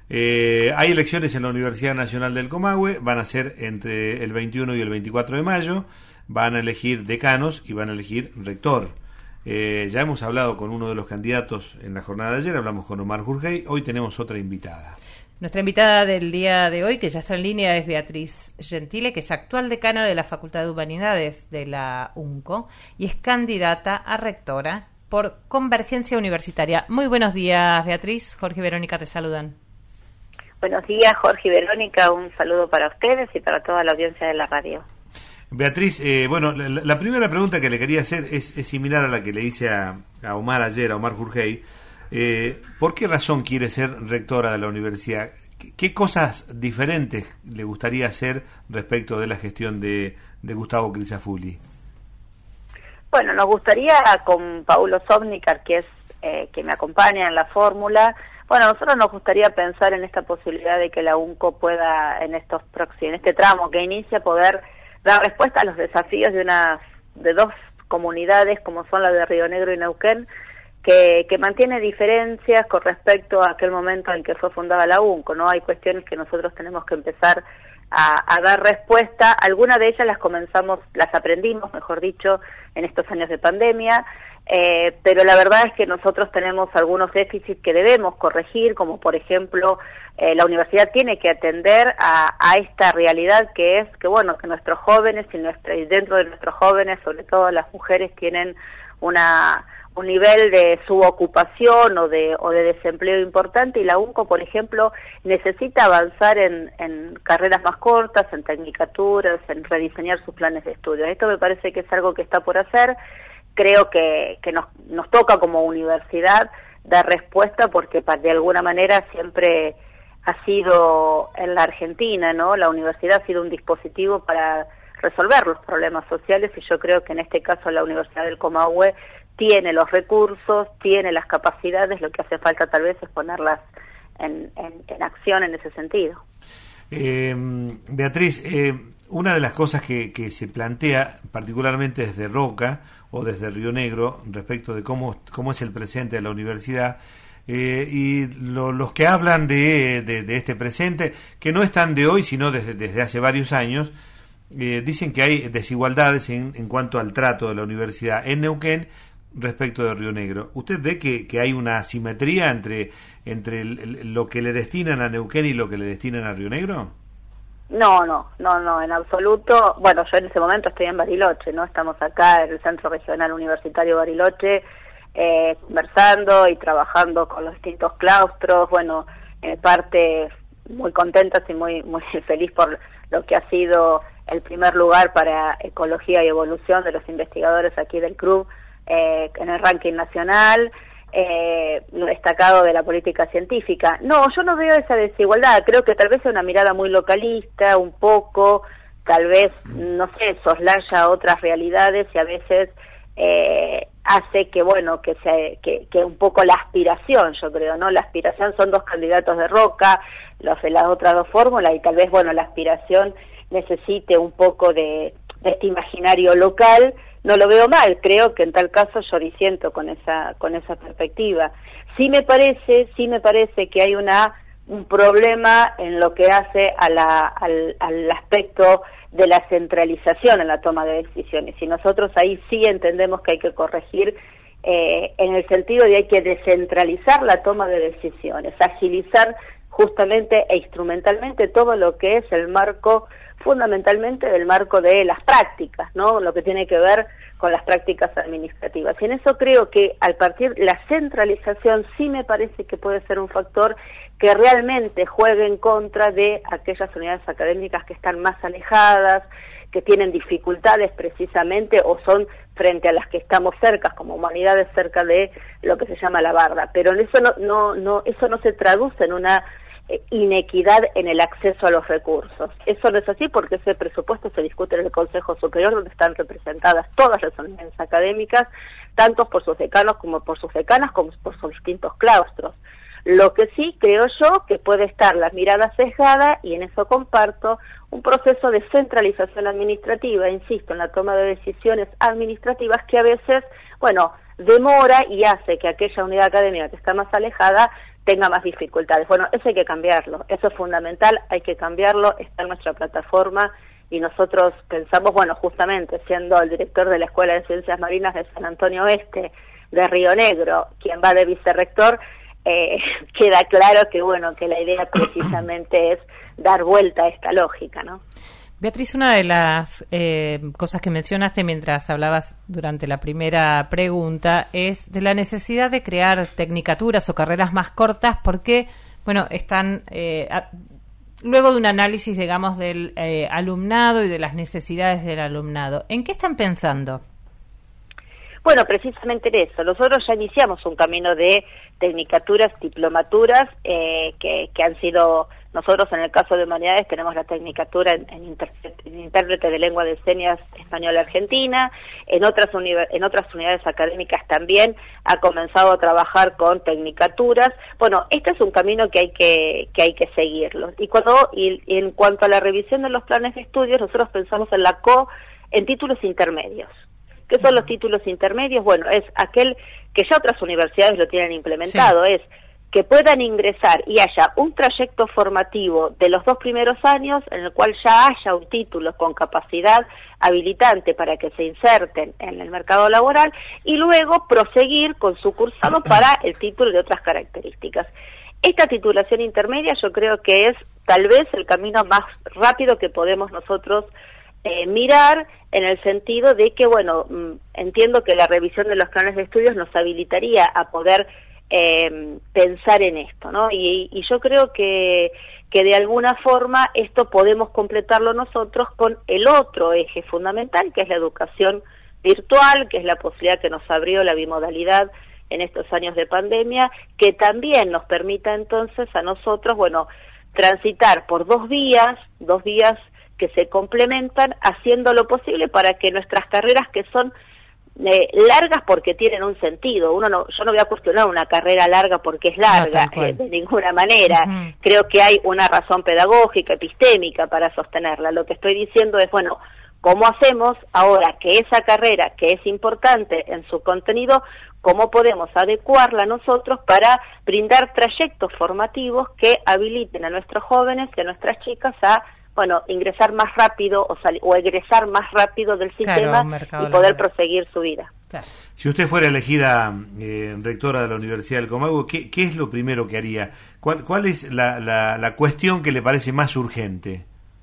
Hay elecciones en la Universidad Nacional del Comahue, van a ser entre el 21 y el 24 de mayo, van a elegir decanos y van a elegir rector. Ya hemos hablado con uno de los candidatos en la jornada de ayer, hablamos con Omar Jurgey, hoy tenemos otra invitada. Nuestra invitada del día de hoy, que ya está en línea, es Beatriz Gentile, que es actual decana de la Facultad de Humanidades de la UNCO y es candidata a rectora por Convergencia Universitaria. Muy buenos días, Beatriz. Jorge y Verónica te saludan. Buenos días, Jorge y Verónica. Un saludo para ustedes y para toda la audiencia de la radio. Beatriz, bueno, la primera pregunta que le quería hacer es similar a la que le hice a Omar ayer, a Omar Jurgey. ¿Por qué razón quiere ser rectora de la universidad? ¿Qué cosas diferentes le gustaría hacer respecto de la gestión de Gustavo Crisafulli? Bueno, nos gustaría con Paulo Zovnicar, que me acompaña en la fórmula. Bueno, a nosotros nos gustaría pensar en esta posibilidad de que la UNCO pueda, en este tramo que inicia, poder dar respuesta a los desafíos de dos comunidades, como son la de Río Negro y Neuquén, que mantiene diferencias con respecto a aquel momento en que fue fundada la UNCO, ¿no? Hay cuestiones que nosotros tenemos que empezar a dar respuesta. Algunas de ellas las aprendimos, mejor dicho, en estos años de pandemia, pero la verdad es que nosotros tenemos algunos déficits que debemos corregir, como por ejemplo, la universidad tiene que atender a esta realidad que es que nuestros jóvenes y dentro de nuestros jóvenes, sobre todo las mujeres, tienen un nivel de subocupación o de desempleo importante, y la UNCO, por ejemplo, necesita avanzar en carreras más cortas, en tecnicaturas, en rediseñar sus planes de estudio. Esto me parece que es algo que está por hacer. Creo que nos toca como universidad dar respuesta, porque de alguna manera siempre ha sido en la Argentina, ¿no? La universidad ha sido un dispositivo para resolver los problemas sociales, y yo creo que en este caso la Universidad del Comahue tiene los recursos, tiene las capacidades, lo que hace falta tal vez es ponerlas en acción en ese sentido. Beatriz, una de las cosas que se plantea, particularmente desde Roca o desde Río Negro, respecto de cómo es el presente de la universidad, y los que hablan de este presente, que no es tan de hoy, sino desde hace varios años, dicen que hay desigualdades en cuanto al trato de la universidad en Neuquén respecto de Río Negro. ¿Usted ve que hay una asimetría entre lo que le destinan a Neuquén y lo que le destinan a Río Negro? No, en absoluto. Bueno, yo en ese momento estoy en Bariloche, ¿no? Estamos acá en el Centro Regional Universitario Bariloche, conversando y trabajando con los distintos claustros. Bueno, parte muy contentas y muy feliz por lo que ha sido el primer lugar para ecología y evolución de los investigadores aquí del CRUB, en el ranking nacional, destacado de la política científica. No, yo no veo esa desigualdad. Creo que tal vez es una mirada muy localista, un poco, tal vez, no sé, soslaya otras realidades, y a veces hace que un poco la aspiración, yo creo, ¿no? La aspiración son dos candidatos de Roca, los de las otras dos fórmulas, y tal vez, la aspiración necesite un poco de este imaginario local. No lo veo mal, creo que en tal caso yo disiento con esa perspectiva. Sí me parece que hay un problema en lo que hace al aspecto de la centralización en la toma de decisiones, y nosotros ahí sí entendemos que hay que corregir en el sentido de hay que descentralizar la toma de decisiones, agilizar justamente e instrumentalmente todo lo que es el marco, fundamentalmente del marco de las prácticas, ¿no? Lo que tiene que ver con las prácticas administrativas. Y en eso creo que al partir la centralización sí me parece que puede ser un factor que realmente juegue en contra de aquellas unidades académicas que están más alejadas, que tienen dificultades precisamente, o son frente a las que estamos cerca, como humanidades, cerca de lo que se llama la barda. Pero eso eso no se traduce en una inequidad en el acceso a los recursos. Eso no es así, porque ese presupuesto se discute en el Consejo Superior, donde están representadas todas las unidades académicas, tanto por sus decanos como por sus decanas, como por sus distintos claustros. Lo que sí creo yo que puede estar la mirada sesgada, y en eso comparto, un proceso de centralización administrativa, insisto, en la toma de decisiones administrativas que a veces, demora y hace que aquella unidad académica que está más alejada tenga más dificultades. Bueno, eso hay que cambiarlo, eso es fundamental, hay que cambiarlo, está en nuestra plataforma y nosotros pensamos, bueno, justamente siendo el director de la Escuela de Ciencias Marinas de San Antonio Oeste, de Río Negro, quien va de vicerrector, queda claro que, bueno, que la idea precisamente es dar vuelta a esta lógica, ¿no? Beatriz, una de las cosas que mencionaste mientras hablabas durante la primera pregunta es de la necesidad de crear tecnicaturas o carreras más cortas porque, bueno, están luego de un análisis, digamos, del alumnado y de las necesidades del alumnado. ¿En qué están pensando? Bueno, precisamente en eso. Nosotros ya iniciamos un camino de tecnicaturas, diplomaturas, que han sido, nosotros en el caso de Humanidades tenemos la tecnicatura en intérprete de lengua de señas española argentina, en otras unidades académicas también ha comenzado a trabajar con tecnicaturas. Bueno, este es un camino que hay que seguirlo. Y en cuanto a la revisión de los planes de estudios, nosotros pensamos en títulos intermedios. ¿Qué son los títulos intermedios? Bueno, es aquel que ya otras universidades lo tienen implementado, sí. Es que puedan ingresar y haya un trayecto formativo de los 2 primeros años en el cual ya haya un título con capacidad habilitante para que se inserten en el mercado laboral y luego proseguir con su cursado para el título de otras características. Esta titulación intermedia yo creo que es tal vez el camino más rápido que podemos nosotros mirar, en el sentido de que, bueno, entiendo que la revisión de los planes de estudios nos habilitaría a poder pensar en esto, ¿no? Y yo creo que de alguna forma esto podemos completarlo nosotros con el otro eje fundamental, que es la educación virtual, que es la posibilidad que nos abrió la bimodalidad en estos años de pandemia, que también nos permita entonces a nosotros, bueno, transitar por dos vías que se complementan, haciendo lo posible para que nuestras carreras, que son largas porque tienen un sentido, yo no voy a cuestionar una carrera larga porque es larga, de ninguna manera. Uh-huh. Creo que hay una razón pedagógica, epistémica para sostenerla. Lo que estoy diciendo es, bueno, ¿cómo hacemos ahora que esa carrera, que es importante en su contenido, cómo podemos adecuarla nosotros para brindar trayectos formativos que habiliten a nuestros jóvenes y a nuestras chicas a, bueno, ingresar más rápido o egresar más rápido del sistema, claro, y poder proseguir su vida? Claro. Si usted fuera elegida rectora de la Universidad del Comahue, ¿qué es lo primero que haría? ¿Cuál es la cuestión que le parece más urgente?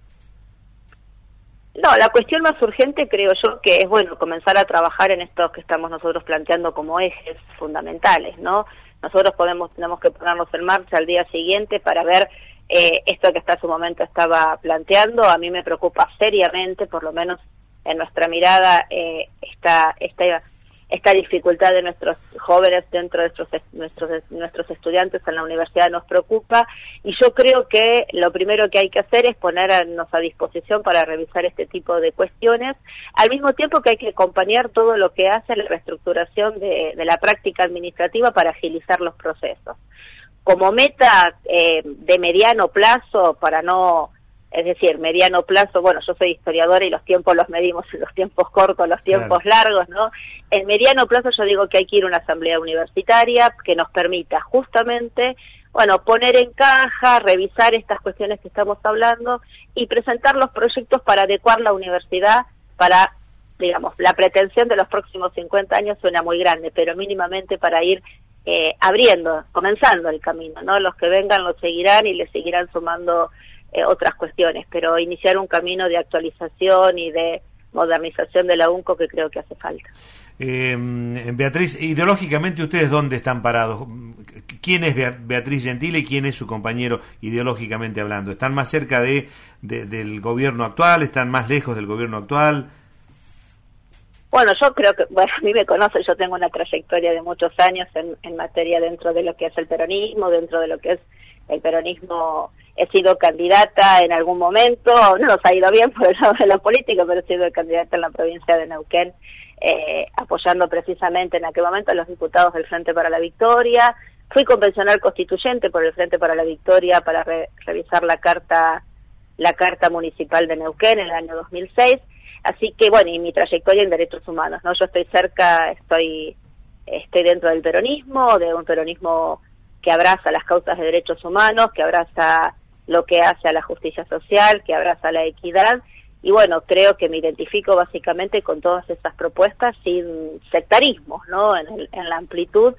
No, la cuestión más urgente creo yo que es, bueno, comenzar a trabajar en estos que estamos nosotros planteando como ejes fundamentales, ¿no? Nosotros tenemos que ponernos en marcha al día siguiente para ver esto que hasta su momento estaba planteando. A mí me preocupa seriamente, por lo menos en nuestra mirada, esta dificultad de nuestros jóvenes dentro de nuestros estudiantes en la universidad nos preocupa, y yo creo que lo primero que hay que hacer es ponernos a disposición para revisar este tipo de cuestiones, al mismo tiempo que hay que acompañar todo lo que hace la reestructuración de la práctica administrativa para agilizar los procesos. Como meta de mediano plazo, es decir, mediano plazo, bueno, yo soy historiadora y los tiempos los medimos en los tiempos cortos, los tiempos largos, ¿no? En mediano plazo yo digo que hay que ir a una asamblea universitaria que nos permita justamente, bueno, poner en caja, revisar estas cuestiones que estamos hablando y presentar los proyectos para adecuar la universidad para, digamos, la pretensión de los próximos 50 años suena muy grande, pero mínimamente para ir comenzando el camino, ¿no? Los que vengan lo seguirán y le seguirán sumando otras cuestiones, pero iniciar un camino de actualización y de modernización de la UNCO que creo que hace falta. Beatriz, ideológicamente, ¿ustedes dónde están parados? ¿Quién es Beatriz Gentile y quién es su compañero ideológicamente hablando? ¿Están más cerca del gobierno actual? ¿Están más lejos del gobierno actual? Bueno, yo creo que, bueno, a mí me conocen, yo tengo una trayectoria de muchos años en materia dentro de lo que es el peronismo, dentro de lo que es el peronismo. He sido candidata en algún momento, no nos ha ido bien por el lado de la política, pero he sido candidata en la provincia de Neuquén, apoyando precisamente en aquel momento a los diputados del Frente para la Victoria. Fui convencional constituyente por el Frente para la Victoria para revisar la carta municipal de Neuquén en el año 2006. Así que, bueno, y mi trayectoria en derechos humanos, ¿no? Yo estoy cerca, estoy dentro del peronismo, de un peronismo que abraza las causas de derechos humanos, que abraza lo que hace a la justicia social, que abraza la equidad. Y bueno, creo que me identifico básicamente con todas esas propuestas sin sectarismos, ¿no? En la amplitud.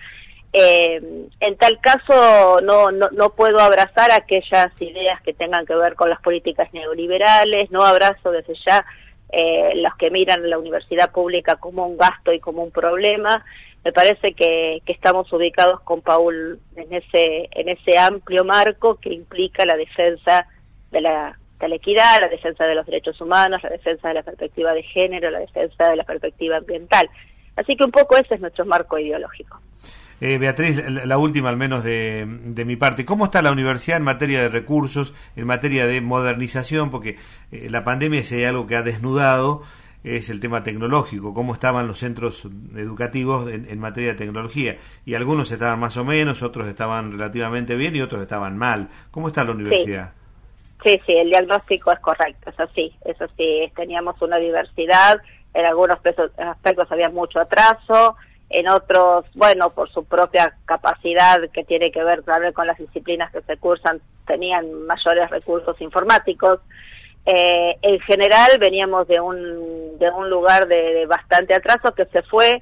En tal caso no puedo abrazar aquellas ideas que tengan que ver con las políticas neoliberales, no abrazo desde ya los que miran la universidad pública como un gasto y como un problema. Me parece que estamos ubicados con Paul en ese amplio marco que implica la defensa de la equidad, la defensa de los derechos humanos, la defensa de la perspectiva de género, la defensa de la perspectiva ambiental. Así que un poco ese es nuestro marco ideológico. Beatriz, la última al menos de mi parte. ¿Cómo está la universidad en materia de recursos, en materia de modernización? Porque la pandemia, si hay algo que ha desnudado, es el tema tecnológico. ¿Cómo estaban los centros educativos en materia de tecnología? Y algunos estaban más o menos, otros estaban relativamente bien y otros estaban mal. ¿Cómo está la universidad? Sí, el diagnóstico es correcto, es así. Teníamos una diversidad, en algunos aspectos había mucho atraso, en otros, bueno, por su propia capacidad que tiene que ver claro, con las disciplinas que se cursan, tenían mayores recursos informáticos. En general veníamos de un lugar de bastante atraso que se fue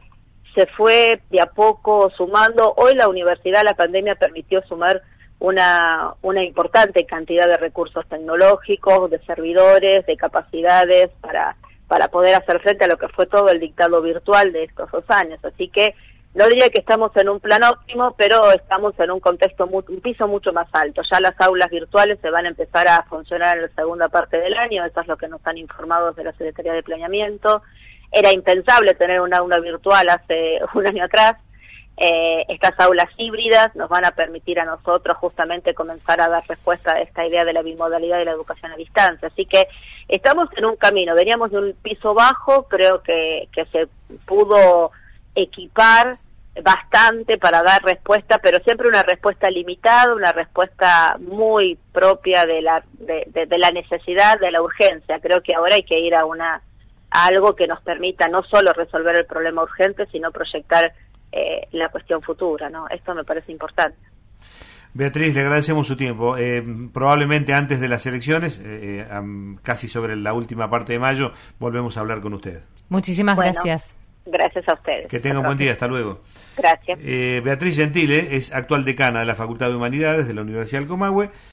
de a poco sumando. Hoy la universidad, la pandemia permitió sumar una importante cantidad de recursos tecnológicos, de servidores, de capacidades para poder hacer frente a lo que fue todo el dictado virtual de estos 2 años. Así que no diría que estamos en un plan óptimo, pero estamos en un contexto, un piso mucho más alto. Ya las aulas virtuales se van a empezar a funcionar en la segunda parte del año, eso es lo que nos han informado desde la Secretaría de Planeamiento. Era impensable tener un aula virtual hace un año atrás. Estas aulas híbridas nos van a permitir a nosotros justamente comenzar a dar respuesta a esta idea de la bimodalidad y la educación a distancia. Así que estamos en un camino, veníamos de un piso bajo, creo que se pudo equipar bastante para dar respuesta, pero siempre una respuesta limitada, una respuesta muy propia de la necesidad, de la urgencia. Creo que ahora hay que ir a algo que nos permita no solo resolver el problema urgente, sino proyectar la cuestión futura, ¿no? Esto me parece importante. Beatriz, le agradecemos su tiempo. Probablemente antes de las elecciones, casi sobre la última parte de mayo, volvemos a hablar con usted. Muchísimas gracias. Gracias a ustedes. Que tenga un buen día, hasta luego. Gracias. Beatriz Gentile es actual decana de la Facultad de Humanidades de la Universidad del Comahue.